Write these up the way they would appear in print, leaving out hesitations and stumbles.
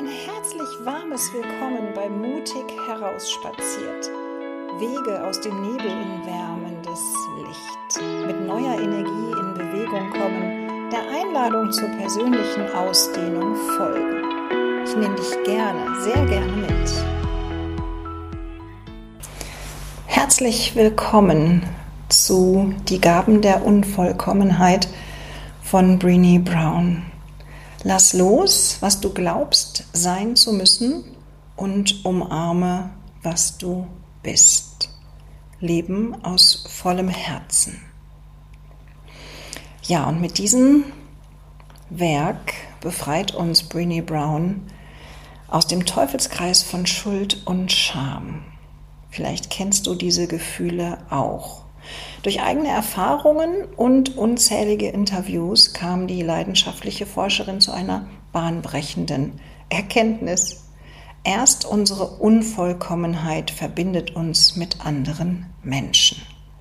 Ein herzlich warmes Willkommen bei Mutig herausspaziert. Wege aus dem Nebel in wärmendes Licht. Mit neuer Energie in Bewegung kommen, der Einladung zur persönlichen Ausdehnung folgen. Ich nehme dich gerne, sehr gerne mit. Herzlich willkommen zu Die Gaben der Unvollkommenheit von Brené Brown. Lass los, was du glaubst, sein zu müssen, und umarme, was du bist. Leben aus vollem Herzen. Ja, und mit diesem Werk befreit uns Brené Brown aus dem Teufelskreis von Schuld und Scham. Vielleicht kennst du diese Gefühle auch. Durch eigene Erfahrungen und unzählige Interviews kam die leidenschaftliche Forscherin zu einer bahnbrechenden Erkenntnis. Erst unsere Unvollkommenheit verbindet uns mit anderen Menschen.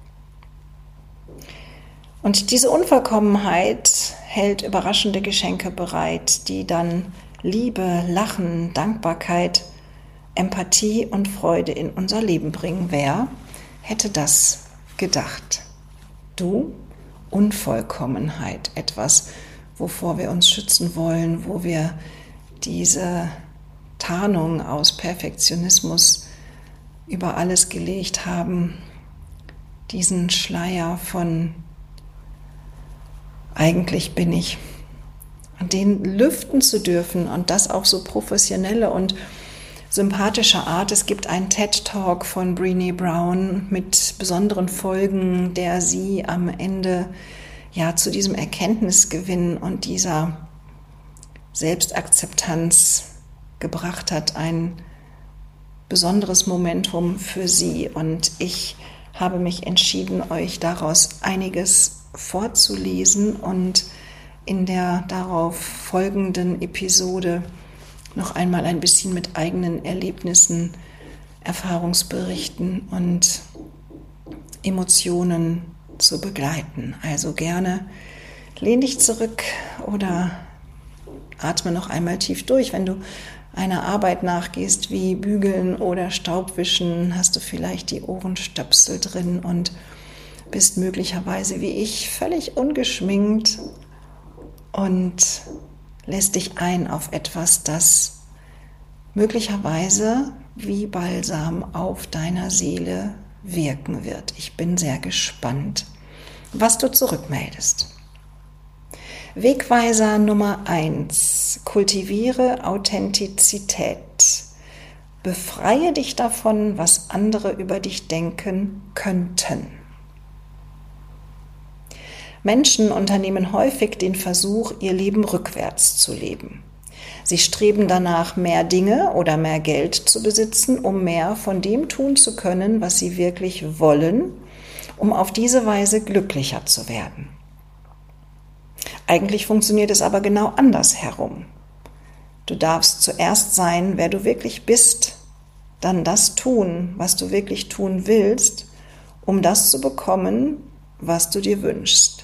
Und diese Unvollkommenheit hält überraschende Geschenke bereit, die dann Liebe, Lachen, Dankbarkeit, Empathie und Freude in unser Leben bringen. Wer hätte das gedacht? Du, Unvollkommenheit, etwas, wovor wir uns schützen wollen, wo wir diese Tarnung aus Perfektionismus über alles gelegt haben, diesen Schleier von eigentlich bin ich, und den lüften zu dürfen, und das auf so professionelle und sympathischer Art. Es gibt einen TED-Talk von Brené Brown mit besonderen Folgen, der sie am Ende zu diesem Erkenntnisgewinn und dieser Selbstakzeptanz gebracht hat. Ein besonderes Momentum für sie. Und ich habe mich entschieden, euch daraus einiges vorzulesen und in der darauf folgenden Episode noch einmal ein bisschen mit eigenen Erlebnissen, Erfahrungsberichten und Emotionen zu begleiten. Also gerne lehn dich zurück oder atme noch einmal tief durch. Wenn du einer Arbeit nachgehst wie Bügeln oder Staubwischen, hast du vielleicht die Ohrenstöpsel drin und bist möglicherweise wie ich völlig ungeschminkt und lässt dich ein auf etwas, das möglicherweise wie Balsam auf deiner Seele wirken wird. Ich bin sehr gespannt, was du zurückmeldest. Wegweiser Nummer 1. Kultiviere Authentizität. Befreie dich davon, was andere über dich denken könnten. Menschen unternehmen häufig den Versuch, ihr Leben rückwärts zu leben. Sie streben danach, mehr Dinge oder mehr Geld zu besitzen, um mehr von dem tun zu können, was sie wirklich wollen, um auf diese Weise glücklicher zu werden. Eigentlich funktioniert es aber genau andersherum. Du darfst zuerst sein, wer du wirklich bist, dann das tun, was du wirklich tun willst, um das zu bekommen, was du dir wünschst.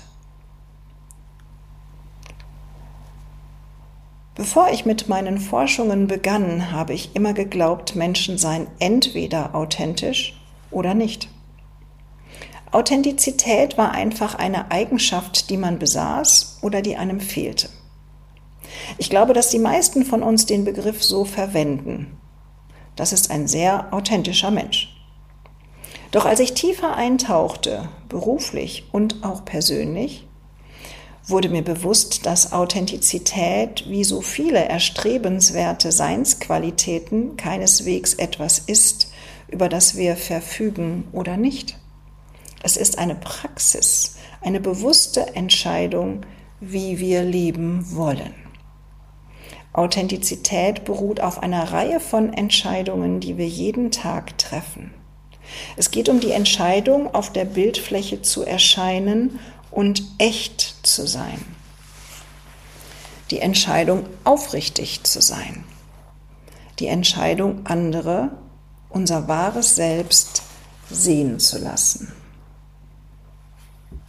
Bevor ich mit meinen Forschungen begann, habe ich immer geglaubt, Menschen seien entweder authentisch oder nicht. Authentizität war einfach eine Eigenschaft, die man besaß oder die einem fehlte. Ich glaube, dass die meisten von uns den Begriff so verwenden. Das ist ein sehr authentischer Mensch. Doch als ich tiefer eintauchte, beruflich und auch persönlich, wurde mir bewusst, dass Authentizität wie so viele erstrebenswerte Seinsqualitäten keineswegs etwas ist, über das wir verfügen oder nicht. Es ist eine Praxis, eine bewusste Entscheidung, wie wir leben wollen. Authentizität beruht auf einer Reihe von Entscheidungen, die wir jeden Tag treffen. Es geht um die Entscheidung, auf der Bildfläche zu erscheinen und echt zu sein. Die Entscheidung, aufrichtig zu sein. Die Entscheidung, andere, unser wahres Selbst sehen zu lassen.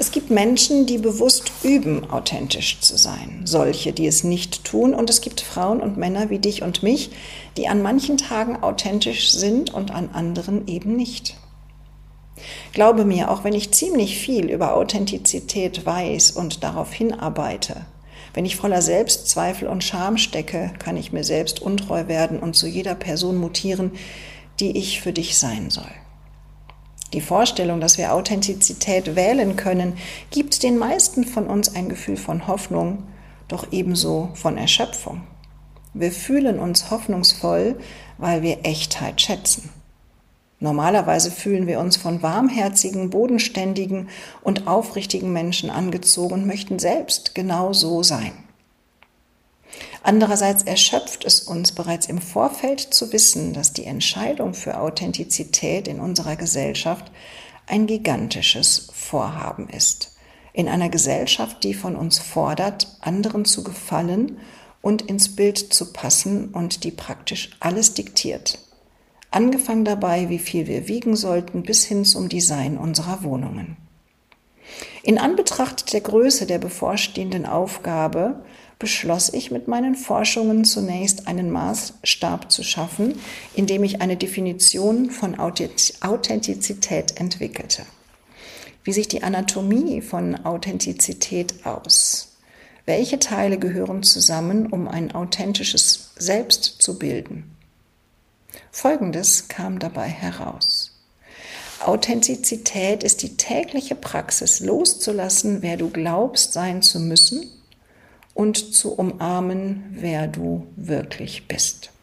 Es gibt Menschen, die bewusst üben, authentisch zu sein. Solche, die es nicht tun. Und es gibt Frauen und Männer wie dich und mich, die an manchen Tagen authentisch sind und an anderen eben nicht. Glaube mir, auch wenn ich ziemlich viel über Authentizität weiß und darauf hinarbeite, wenn ich voller Selbstzweifel und Scham stecke, kann ich mir selbst untreu werden und zu jeder Person mutieren, die ich für dich sein soll. Die Vorstellung, dass wir Authentizität wählen können, gibt den meisten von uns ein Gefühl von Hoffnung, doch ebenso von Erschöpfung. Wir fühlen uns hoffnungsvoll, weil wir Echtheit schätzen. Normalerweise fühlen wir uns von warmherzigen, bodenständigen und aufrichtigen Menschen angezogen und möchten selbst genau so sein. Andererseits erschöpft es uns bereits im Vorfeld zu wissen, dass die Entscheidung für Authentizität in unserer Gesellschaft ein gigantisches Vorhaben ist. In einer Gesellschaft, die von uns fordert, anderen zu gefallen und ins Bild zu passen und die praktisch alles diktiert. Angefangen dabei, wie viel wir wiegen sollten, bis hin zum Design unserer Wohnungen. In Anbetracht der Größe der bevorstehenden Aufgabe beschloss ich mit meinen Forschungen zunächst einen Maßstab zu schaffen, indem ich eine Definition von Authentizität entwickelte. Wie sieht die Anatomie von Authentizität aus? Welche Teile gehören zusammen, um ein authentisches Selbst zu bilden? Folgendes kam dabei heraus. Authentizität ist die tägliche Praxis, loszulassen, wer du glaubst sein zu müssen, und zu umarmen, wer du wirklich bist.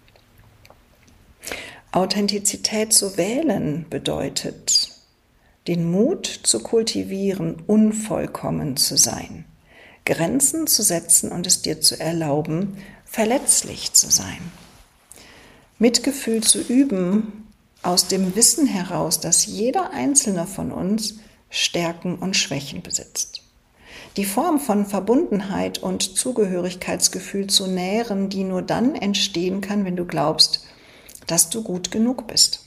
Authentizität zu wählen bedeutet, den Mut zu kultivieren, unvollkommen zu sein, Grenzen zu setzen und es dir zu erlauben, verletzlich zu sein. Mitgefühl zu üben, aus dem Wissen heraus, dass jeder einzelne von uns Stärken und Schwächen besitzt. Die Form von Verbundenheit und Zugehörigkeitsgefühl zu nähren, die nur dann entstehen kann, wenn du glaubst, dass du gut genug bist.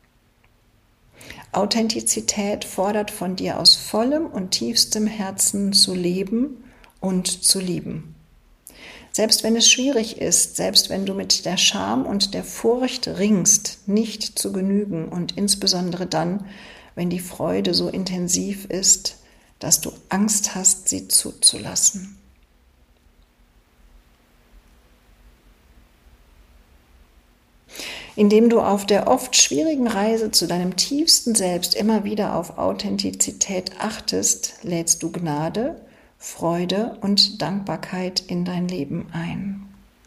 Authentizität fordert von dir aus vollem und tiefstem Herzen zu leben und zu lieben. Selbst wenn es schwierig ist, selbst wenn du mit der Scham und der Furcht ringst, nicht zu genügen und insbesondere dann, wenn die Freude so intensiv ist, dass du Angst hast, sie zuzulassen. Indem du auf der oft schwierigen Reise zu deinem tiefsten Selbst immer wieder auf Authentizität achtest, lädst du Gnade, Freude und Dankbarkeit in dein Leben ein.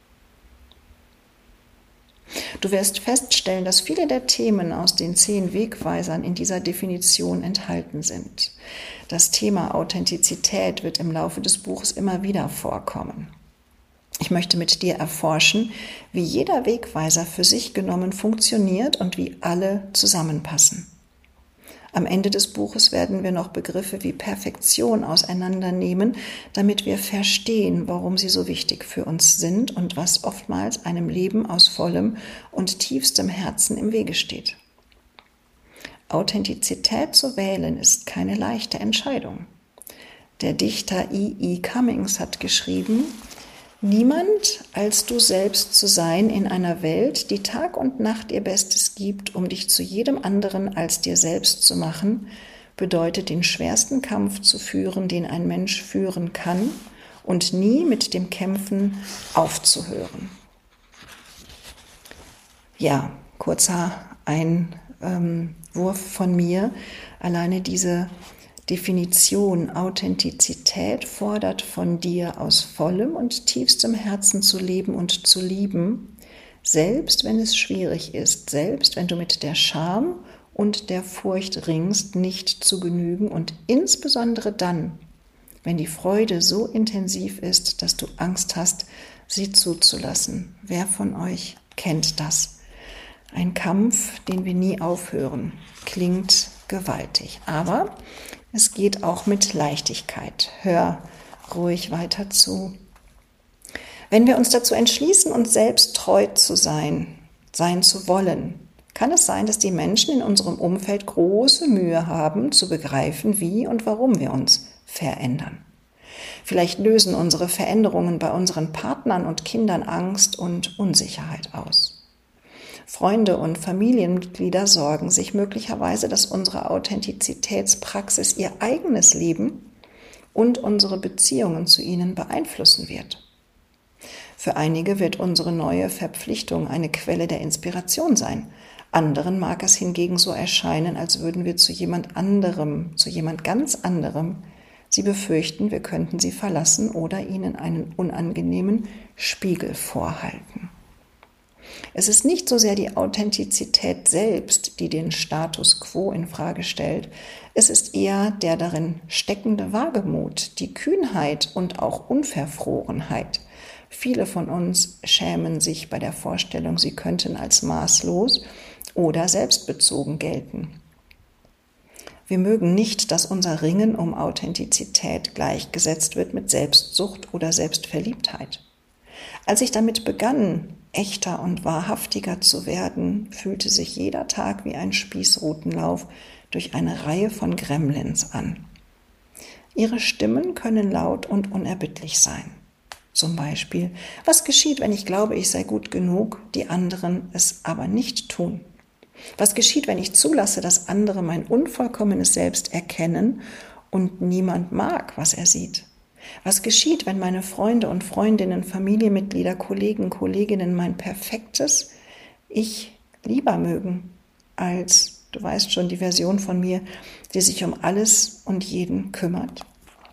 Du wirst feststellen, dass viele der Themen aus den 10 Wegweisern in dieser Definition enthalten sind. Das Thema Authentizität wird im Laufe des Buches immer wieder vorkommen. Ich möchte mit dir erforschen, wie jeder Wegweiser für sich genommen funktioniert und wie alle zusammenpassen. Am Ende des Buches werden wir noch Begriffe wie Perfektion auseinandernehmen, damit wir verstehen, warum sie so wichtig für uns sind und was oftmals einem Leben aus vollem und tiefstem Herzen im Wege steht. Authentizität zu wählen ist keine leichte Entscheidung. Der Dichter E.E. Cummings hat geschrieben: Niemand als du selbst zu sein in einer Welt, die Tag und Nacht ihr Bestes gibt, um dich zu jedem anderen als dir selbst zu machen, bedeutet den schwersten Kampf zu führen, den ein Mensch führen kann, und nie mit dem Kämpfen aufzuhören. Ja, kurzer Einwurf von mir. Alleine diese Definition Authentizität fordert von dir aus vollem und tiefstem Herzen zu leben und zu lieben, selbst wenn es schwierig ist, selbst wenn du mit der Scham und der Furcht ringst, nicht zu genügen und insbesondere dann, wenn die Freude so intensiv ist, dass du Angst hast, sie zuzulassen. Wer von euch kennt das? Ein Kampf, den wir nie aufhören, klingt gewaltig, aber es geht auch mit Leichtigkeit. Hör ruhig weiter zu. Wenn wir uns dazu entschließen, uns selbst treu zu sein zu wollen, kann es sein, dass die Menschen in unserem Umfeld große Mühe haben, zu begreifen, wie und warum wir uns verändern. Vielleicht lösen unsere Veränderungen bei unseren Partnern und Kindern Angst und Unsicherheit aus. Freunde und Familienmitglieder sorgen sich möglicherweise, dass unsere Authentizitätspraxis ihr eigenes Leben und unsere Beziehungen zu ihnen beeinflussen wird. Für einige wird unsere neue Verpflichtung eine Quelle der Inspiration sein. Anderen mag es hingegen so erscheinen, als würden wir zu jemand ganz anderem. Sie befürchten, wir könnten sie verlassen oder ihnen einen unangenehmen Spiegel vorhalten. Es ist nicht so sehr die Authentizität selbst, die den Status quo in Frage stellt. Es ist eher der darin steckende Wagemut, die Kühnheit und auch Unverfrorenheit. Viele von uns schämen sich bei der Vorstellung, sie könnten als maßlos oder selbstbezogen gelten. Wir mögen nicht, dass unser Ringen um Authentizität gleichgesetzt wird mit Selbstsucht oder Selbstverliebtheit. Als ich damit begann, echter und wahrhaftiger zu werden, fühlte sich jeder Tag wie ein Spießrutenlauf durch eine Reihe von Gremlins an. Ihre Stimmen können laut und unerbittlich sein. Zum Beispiel: Was geschieht, wenn ich glaube, ich sei gut genug, die anderen es aber nicht tun? Was geschieht, wenn ich zulasse, dass andere mein unvollkommenes Selbst erkennen und niemand mag, was er sieht? Was geschieht, wenn meine Freunde und Freundinnen, Familienmitglieder, Kollegen, Kolleginnen mein perfektes Ich lieber mögen als, du weißt schon, die Version von mir, die sich um alles und jeden kümmert?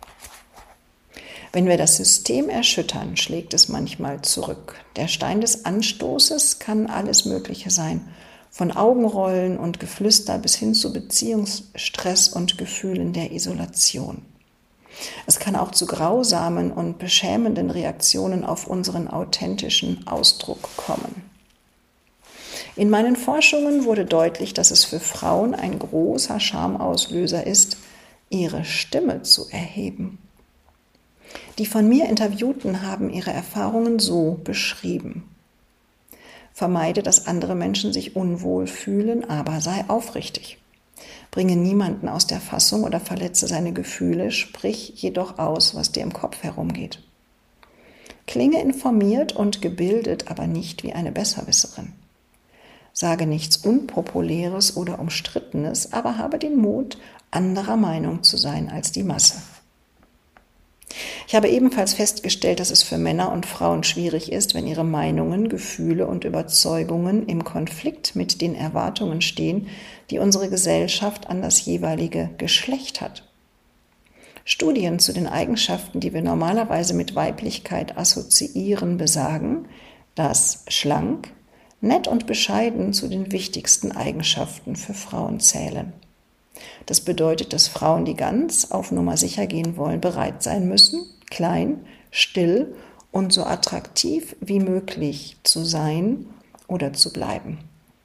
Wenn wir das System erschüttern, schlägt es manchmal zurück. Der Stein des Anstoßes kann alles Mögliche sein. Von Augenrollen und Geflüster bis hin zu Beziehungsstress und Gefühlen der Isolation. Es kann auch zu grausamen und beschämenden Reaktionen auf unseren authentischen Ausdruck kommen. In meinen Forschungen wurde deutlich, dass es für Frauen ein großer Schamauslöser ist, ihre Stimme zu erheben. Die von mir Interviewten haben ihre Erfahrungen so beschrieben: Vermeide, dass andere Menschen sich unwohl fühlen, aber sei aufrichtig. Bringe niemanden aus der Fassung oder verletze seine Gefühle, sprich jedoch aus, was dir im Kopf herumgeht. Klinge informiert und gebildet, aber nicht wie eine Besserwisserin. Sage nichts Unpopuläres oder Umstrittenes, aber habe den Mut, anderer Meinung zu sein als die Masse. Ich habe ebenfalls festgestellt, dass es für Männer und Frauen schwierig ist, wenn ihre Meinungen, Gefühle und Überzeugungen im Konflikt mit den Erwartungen stehen, die unsere Gesellschaft an das jeweilige Geschlecht hat. Studien zu den Eigenschaften, die wir normalerweise mit Weiblichkeit assoziieren, besagen, dass schlank, nett und bescheiden zu den wichtigsten Eigenschaften für Frauen zählen. Das bedeutet, dass Frauen, die ganz auf Nummer sicher gehen wollen, bereit sein müssen, klein, still und so attraktiv wie möglich zu sein oder zu bleiben.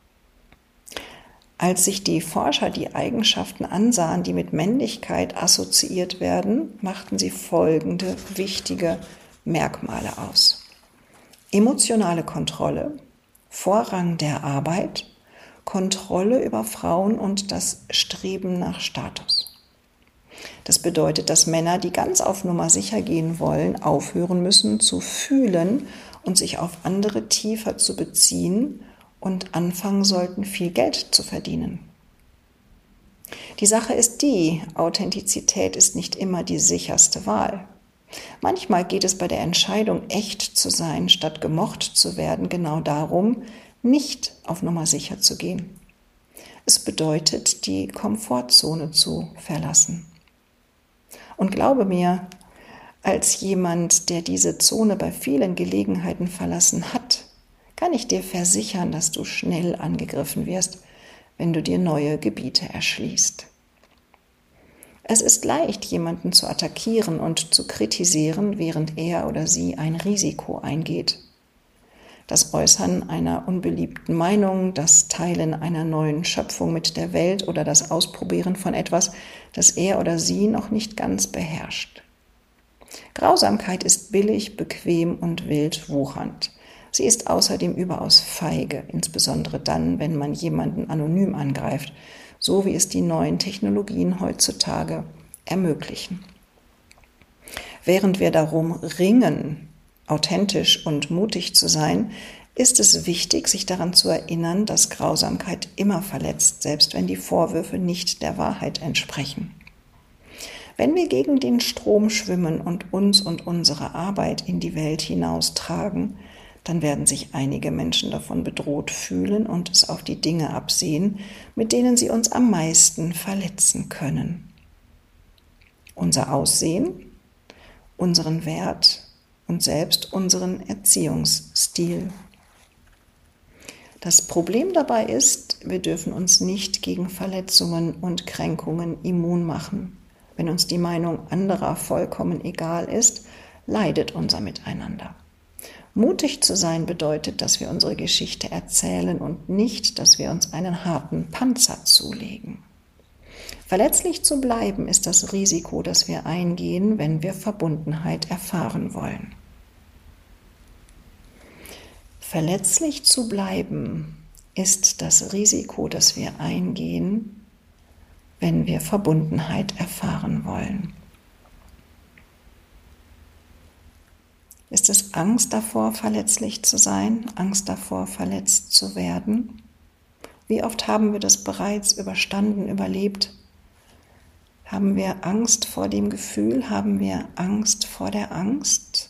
Als sich die Forscher die Eigenschaften ansahen, die mit Männlichkeit assoziiert werden, machten sie folgende wichtige Merkmale aus: emotionale Kontrolle, Vorrang der Arbeit, Kontrolle über Frauen und das Streben nach Status. Das bedeutet, dass Männer, die ganz auf Nummer sicher gehen wollen, aufhören müssen zu fühlen und sich auf andere tiefer zu beziehen und anfangen sollten, viel Geld zu verdienen. Die Sache ist die: Authentizität ist nicht immer die sicherste Wahl. Manchmal geht es bei der Entscheidung, echt zu sein, statt gemocht zu werden, genau darum, nicht auf Nummer sicher zu gehen. Es bedeutet, die Komfortzone zu verlassen. Und glaube mir, als jemand, der diese Zone bei vielen Gelegenheiten verlassen hat, kann ich dir versichern, dass du schnell angegriffen wirst, wenn du dir neue Gebiete erschließt. Es ist leicht, jemanden zu attackieren und zu kritisieren, während er oder sie ein Risiko eingeht. Das Äußern einer unbeliebten Meinung, das Teilen einer neuen Schöpfung mit der Welt oder das Ausprobieren von etwas, das er oder sie noch nicht ganz beherrscht. Grausamkeit ist billig, bequem und wild wuchernd. Sie ist außerdem überaus feige, insbesondere dann, wenn man jemanden anonym angreift, so wie es die neuen Technologien heutzutage ermöglichen. Während wir darum ringen, authentisch und mutig zu sein, ist es wichtig, sich daran zu erinnern, dass Grausamkeit immer verletzt, selbst wenn die Vorwürfe nicht der Wahrheit entsprechen. Wenn wir gegen den Strom schwimmen und uns und unsere Arbeit in die Welt hinaustragen, dann werden sich einige Menschen davon bedroht fühlen und es auf die Dinge absehen, mit denen sie uns am meisten verletzen können. Unser Aussehen, unseren Wert und selbst unseren Erziehungsstil. Das Problem dabei ist, wir dürfen uns nicht gegen Verletzungen und Kränkungen immun machen. Wenn uns die Meinung anderer vollkommen egal ist, leidet unser Miteinander. Mutig zu sein bedeutet, dass wir unsere Geschichte erzählen und nicht, dass wir uns einen harten Panzer zulegen. Verletzlich zu bleiben ist das Risiko, das wir eingehen, wenn wir Verbundenheit erfahren wollen. Verletzlich zu bleiben ist das Risiko, das wir eingehen, wenn wir Verbundenheit erfahren wollen. Ist es Angst davor, verletzlich zu sein? Angst davor, verletzt zu werden? Wie oft haben wir das bereits überstanden, überlebt? Haben wir Angst vor dem Gefühl? Haben wir Angst vor der Angst?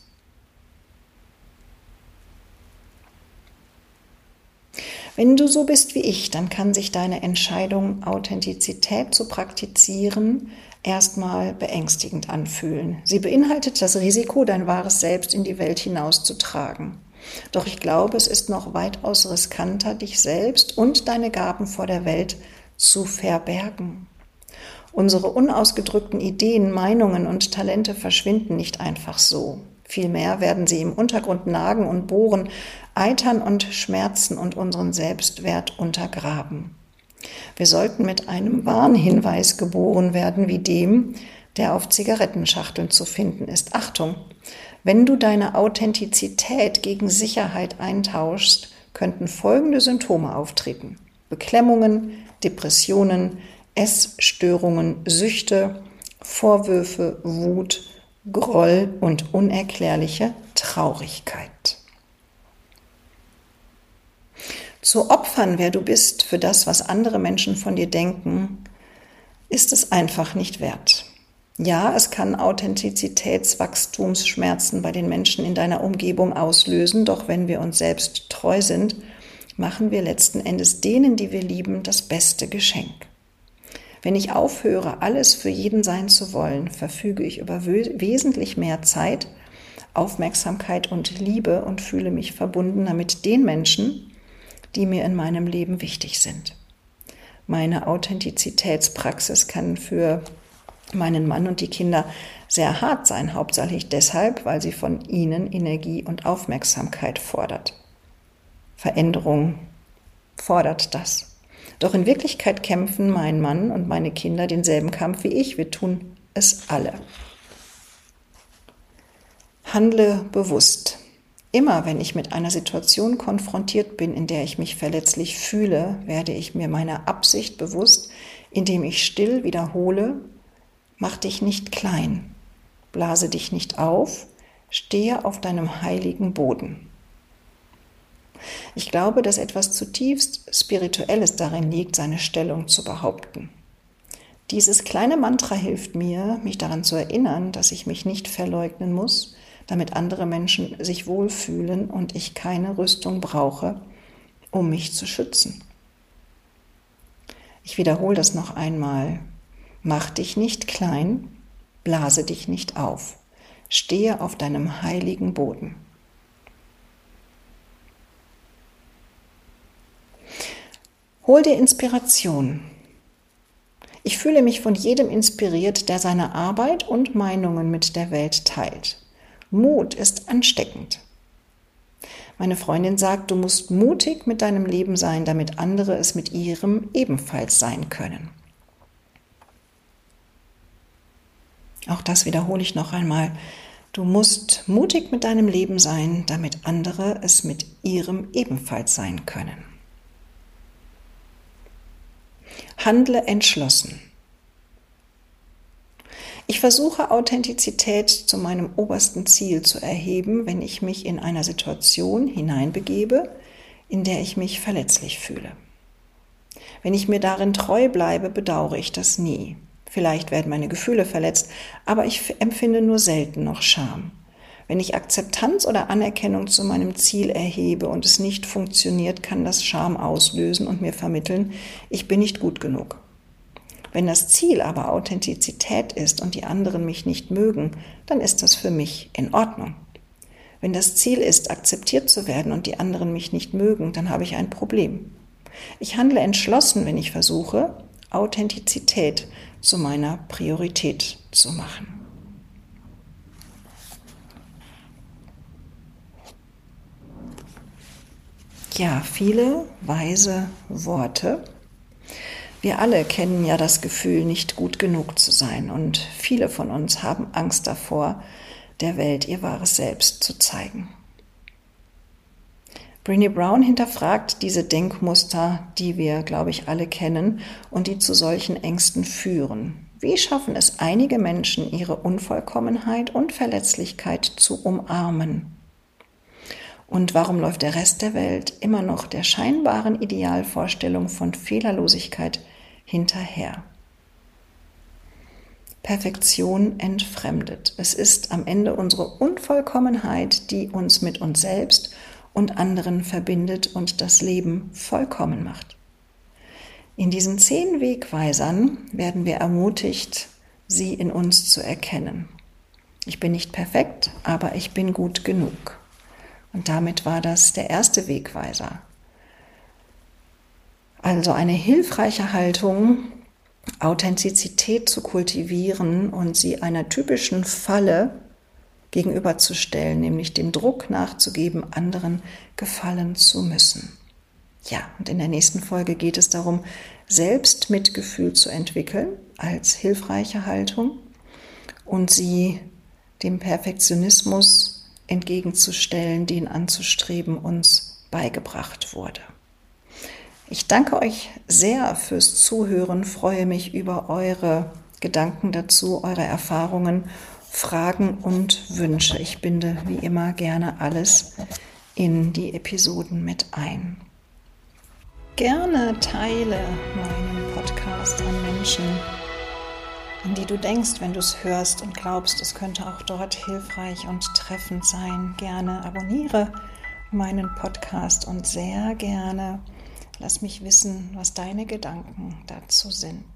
Wenn du so bist wie ich, dann kann sich deine Entscheidung, Authentizität zu praktizieren, erstmal beängstigend anfühlen. Sie beinhaltet das Risiko, dein wahres Selbst in die Welt hinauszutragen. Doch ich glaube, es ist noch weitaus riskanter, dich selbst und deine Gaben vor der Welt zu verbergen. Unsere unausgedrückten Ideen, Meinungen und Talente verschwinden nicht einfach so. Vielmehr werden sie im Untergrund nagen und bohren, eitern und schmerzen und unseren Selbstwert untergraben. Wir sollten mit einem Warnhinweis geboren werden, wie dem, der auf Zigarettenschachteln zu finden ist. Achtung, wenn du deine Authentizität gegen Sicherheit eintauschst, könnten folgende Symptome auftreten: Beklemmungen, Depressionen, Essstörungen, Süchte, Vorwürfe, Wut, Groll und unerklärliche Traurigkeit. Zu opfern, wer du bist, für das, was andere Menschen von dir denken, ist es einfach nicht wert. Ja, es kann Authentizitätswachstumsschmerzen bei den Menschen in deiner Umgebung auslösen, doch wenn wir uns selbst treu sind, machen wir letzten Endes denen, die wir lieben, das beste Geschenk. Wenn ich aufhöre, alles für jeden sein zu wollen, verfüge ich über wesentlich mehr Zeit, Aufmerksamkeit und Liebe und fühle mich verbundener mit den Menschen, die mir in meinem Leben wichtig sind. Meine Authentizitätspraxis kann für meinen Mann und die Kinder sehr hart sein, hauptsächlich deshalb, weil sie von ihnen Energie und Aufmerksamkeit fordert. Veränderung fordert das. Doch in Wirklichkeit kämpfen mein Mann und meine Kinder denselben Kampf wie ich. Wir tun es alle. Handle bewusst. Immer wenn ich mit einer Situation konfrontiert bin, in der ich mich verletzlich fühle, werde ich mir meiner Absicht bewusst, indem ich still wiederhole: Mach dich nicht klein, blase dich nicht auf, stehe auf deinem heiligen Boden. Ich glaube, dass etwas zutiefst Spirituelles darin liegt, seine Stellung zu behaupten. Dieses kleine Mantra hilft mir, mich daran zu erinnern, dass ich mich nicht verleugnen muss, damit andere Menschen sich wohlfühlen und ich keine Rüstung brauche, um mich zu schützen. Ich wiederhole das noch einmal. Mach dich nicht klein, blase dich nicht auf, stehe auf deinem heiligen Boden. Hol dir Inspiration. Ich fühle mich von jedem inspiriert, der seine Arbeit und Meinungen mit der Welt teilt. Mut ist ansteckend. Meine Freundin sagt, du musst mutig mit deinem Leben sein, damit andere es mit ihrem ebenfalls sein können. Auch das wiederhole ich noch einmal. Du musst mutig mit deinem Leben sein, damit andere es mit ihrem ebenfalls sein können. Handle entschlossen. Ich versuche, Authentizität zu meinem obersten Ziel zu erheben, wenn ich mich in einer Situation hineinbegebe, in der ich mich verletzlich fühle. Wenn ich mir darin treu bleibe, bedauere ich das nie. Vielleicht werden meine Gefühle verletzt, aber ich empfinde nur selten noch Scham. Wenn ich Akzeptanz oder Anerkennung zu meinem Ziel erhebe und es nicht funktioniert, kann das Scham auslösen und mir vermitteln, ich bin nicht gut genug. Wenn das Ziel aber Authentizität ist und die anderen mich nicht mögen, dann ist das für mich in Ordnung. Wenn das Ziel ist, akzeptiert zu werden und die anderen mich nicht mögen, dann habe ich ein Problem. Ich handle entschlossen, wenn ich versuche, Authentizität zu meiner Priorität zu machen. Ja, viele weise Worte. Wir alle kennen ja das Gefühl, nicht gut genug zu sein, und viele von uns haben Angst davor, der Welt ihr wahres Selbst zu zeigen. Brené Brown hinterfragt diese Denkmuster, die wir, glaube ich, alle kennen und die zu solchen Ängsten führen. Wie schaffen es einige Menschen, ihre Unvollkommenheit und Verletzlichkeit zu umarmen? Und warum läuft der Rest der Welt immer noch der scheinbaren Idealvorstellung von Fehlerlosigkeit hinterher? Perfektion entfremdet. Es ist am Ende unsere Unvollkommenheit, die uns mit uns selbst und anderen verbindet und das Leben vollkommen macht. In diesen 10 Wegweisern werden wir ermutigt, sie in uns zu erkennen. Ich bin nicht perfekt, aber ich bin gut genug. Und damit war das der erste Wegweiser. Also eine hilfreiche Haltung, Authentizität zu kultivieren und sie einer typischen Falle gegenüberzustellen, nämlich dem Druck nachzugeben, anderen gefallen zu müssen. Ja, und in der nächsten Folge geht es darum, Selbstmitgefühl zu entwickeln als hilfreiche Haltung und sie dem Perfektionismus entgegenzustellen, den anzustreben uns beigebracht wurde. Ich danke euch sehr fürs Zuhören, freue mich über eure Gedanken dazu, eure Erfahrungen, Fragen und Wünsche. Ich binde wie immer gerne alles in die Episoden mit ein. Gerne teile meinen Podcast an Menschen, an die du denkst, wenn du es hörst und glaubst, es könnte auch dort hilfreich und treffend sein. Gerne abonniere meinen Podcast und sehr gerne lass mich wissen, was deine Gedanken dazu sind.